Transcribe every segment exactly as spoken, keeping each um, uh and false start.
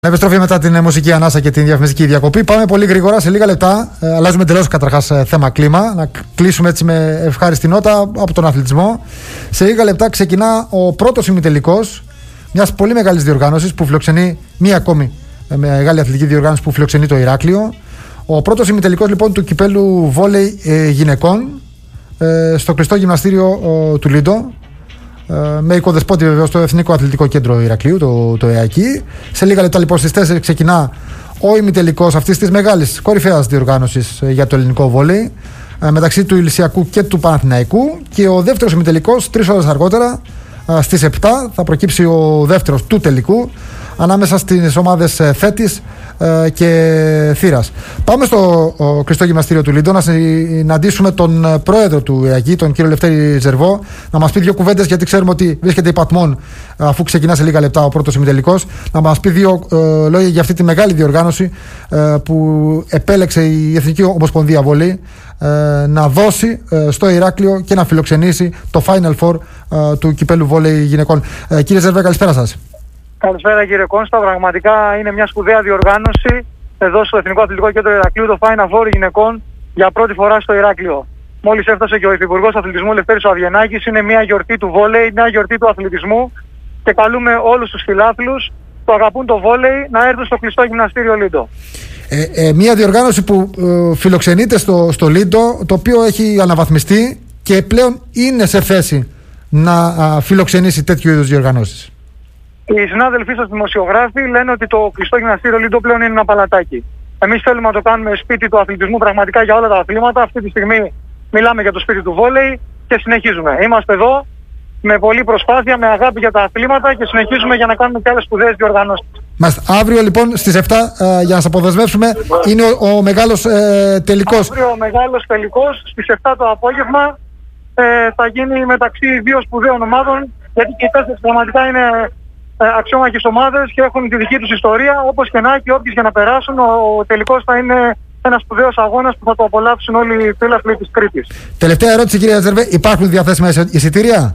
Επιστροφή μετά την μουσική ανάσα και την διαφημιστική διακοπή. Πάμε πολύ γρήγορα σε λίγα λεπτά. Ε, αλλάζουμε εντελώς καταρχάς θέμα κλίμα. Να κλείσουμε έτσι με ευχάριστη νότα από τον αθλητισμό. Σε λίγα λεπτά ξεκινά ο πρώτος ημιτελικός μιας πολύ μεγάλης διοργάνωσης που φιλοξενεί μία ακόμη μεγάλη αθλητική διοργάνωση που φιλοξενεί το Ηράκλειο. Ο πρώτος ημιτελικός λοιπόν του κυπέλου βόλεϊ ε, γυναικών ε, στο κλειστό γυμναστήριο ε, του Λίντο. Με οικοδεσπότη βεβαίως το Εθνικό Αθλητικό Κέντρο Ηρακλείου, το, το ΕΑΚΙ. Σε λίγα λεπτά λοιπόν στις τέσσερις ξεκινά ο ημιτελικός αυτής της μεγάλης κορυφαίας διοργάνωσης για το ελληνικό βόλεϊ μεταξύ του Ηλυσιακού και του Παναθηναϊκού. Και ο δεύτερος ημιτελικός τρεις ώρες αργότερα στις επτά θα προκύψει ο δεύτερος του τελικού ανάμεσα στις ομάδες Θέτης και Θήρας. Πάμε στο κλειστό γυμναστήριο του Λίντο να συναντήσουμε τον πρόεδρο του ΕΑΚΙ, τον κύριο Λευτέρη Ζερβό, να μας πει δύο κουβέντες, γιατί ξέρουμε ότι βρίσκεται υπατμόν αφού ξεκινά σε λίγα λεπτά ο πρώτος ημιτελικός. Να μας πει δύο ε, λόγια για αυτή τη μεγάλη διοργάνωση ε, που επέλεξε η Εθνική Ομοσπονδία Βολή ε, να δώσει ε, στο Ηράκλειο και να φιλοξενήσει το Final Four ε, του κυπέλου βόλεϊ γυναικών. Ε, κύριε Ζερβέ, καλησπέρα σας. Καλησπέρα κύριε Κόνστα, πραγματικά είναι μια σπουδαία διοργάνωση εδώ στο Εθνικό Αθλητικό Κέντρο Ηρακλείου, το Final Four γυναικών για πρώτη φορά στο Ηράκλειο. Μόλις έφτασε και ο Υφυπουργός Αθλητισμού Λευτέρης Αβγενάκης, είναι μια γιορτή του βόλεϊ, μια γιορτή του αθλητισμού και καλούμε όλους τους φιλάθλους που αγαπούν το βόλεϊ να έρθουν στο κλειστό γυμναστήριο Λίντο. Ε, ε, μια διοργάνωση που ε, φιλοξενείται στο, στο Λίντο, το οποίο έχει αναβαθμιστεί και πλέον είναι σε θέση να α, φιλοξενήσει τέτοιου είδους διοργανώσεις. Οι συνάδελφοί σας δημοσιογράφοι λένε ότι το κλειστό γυμναστήριο Λίντο πλέον είναι ένα παλατάκι. Εμείς θέλουμε να το κάνουμε σπίτι του αθλητισμού πραγματικά για όλα τα αθλήματα. Αυτή τη στιγμή μιλάμε για το σπίτι του βόλεϊ και συνεχίζουμε. Είμαστε εδώ με πολλή προσπάθεια, με αγάπη για τα αθλήματα και συνεχίζουμε για να κάνουμε και άλλες σπουδαίες διοργανώσεις. Μάλιστα. Αύριο λοιπόν στις επτά ε, για να σας αποδεσμεύσουμε είναι ο, ο μεγάλος ε, τελικός. Αύριο ο μεγάλος τελικός στις επτά το απόγευμα ε, θα γίνει μεταξύ δύο σπουδαίων ομάδων, γιατί και οι τέσσερις πραγματικά είναι αξιόμαχες ομάδες και έχουν τη δική τους ιστορία. Όπως και να έχει, όποιοι για να περάσουν, ο τελικός θα είναι ένας σπουδαίος αγώνας που θα το απολαύσουν όλοι οι φίλαθλοι της Κρήτης. Τελευταία ερώτηση, κύριε Ζερβέ, υπάρχουν διαθέσιμα εισιτήρια?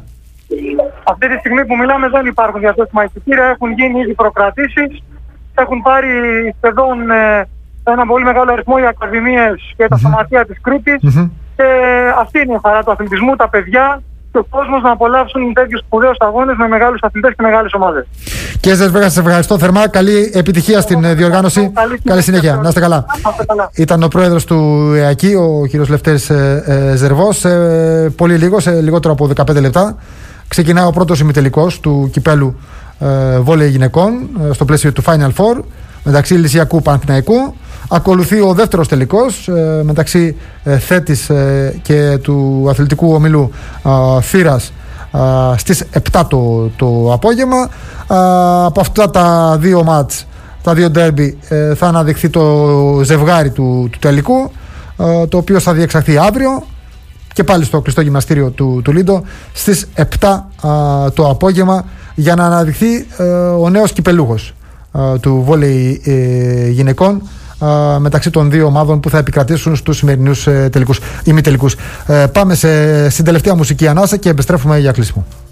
Αυτή τη στιγμή που μιλάμε δεν υπάρχουν διαθέσιμα εισιτήρια, έχουν γίνει ήδη προκρατήσεις, έχουν πάρει σχεδόν ε, ένα πολύ μεγάλο αριθμό οι ακαδημίες και τα σωματεία mm-hmm. της Κρήτης mm-hmm. και αυτή είναι η χαρά του αθλητισμού, τα παιδιά και ο κόσμος να απολαύσουν τέτοιους σπουδαίους αγώνες με μεγάλους αθλητές και μεγάλες ομάδες. Κύριε Ζερβέ, σας ευχαριστώ θερμά. Καλή επιτυχία στην ε, διοργάνωση. Καλή, Καλή συνέχεια. Να είστε καλά. καλά. Ήταν ο πρόεδρος του ΕΑΚΙ, ο κύριος Λευτέρης ε, ε, Ζερβός. Ε, πολύ λίγο, σε λιγότερο από δεκαπέντε λεπτά, ξεκινάει ο πρώτος ημιτελικός του κυπέλου ε, βόλεϊ γυναικών ε, στο πλαίσιο του Final Four μεταξύ Ηλυσιακού Παναθηναϊκού. Ακολουθεί ο δεύτερος τελικός ε, μεταξύ ε, Θέτης ε, και του αθλητικού ομίλου ε, Θήρας ε, στις επτά το, το απόγευμα. Ε, από αυτά τα δύο μάτς, τα δύο ντέρμπι, ε, θα αναδειχθεί το ζευγάρι του, του τελικού, ε, το οποίο θα διεξαχθεί αύριο και πάλι στο κλειστό γυμναστήριο του, του Λίντο στις επτά ε, το απόγευμα, για να αναδειχθεί ε, ο νέος κυπελούχος ε, του βόλεϊ ε, γυναικών Uh, μεταξύ των δύο ομάδων που θα επικρατήσουν στους σημερινούς uh, τελικούς, ημιτελικούς. Uh, πάμε σε, στην τελευταία μουσική ανάσα και επιστρέφουμε για κλείσιμο.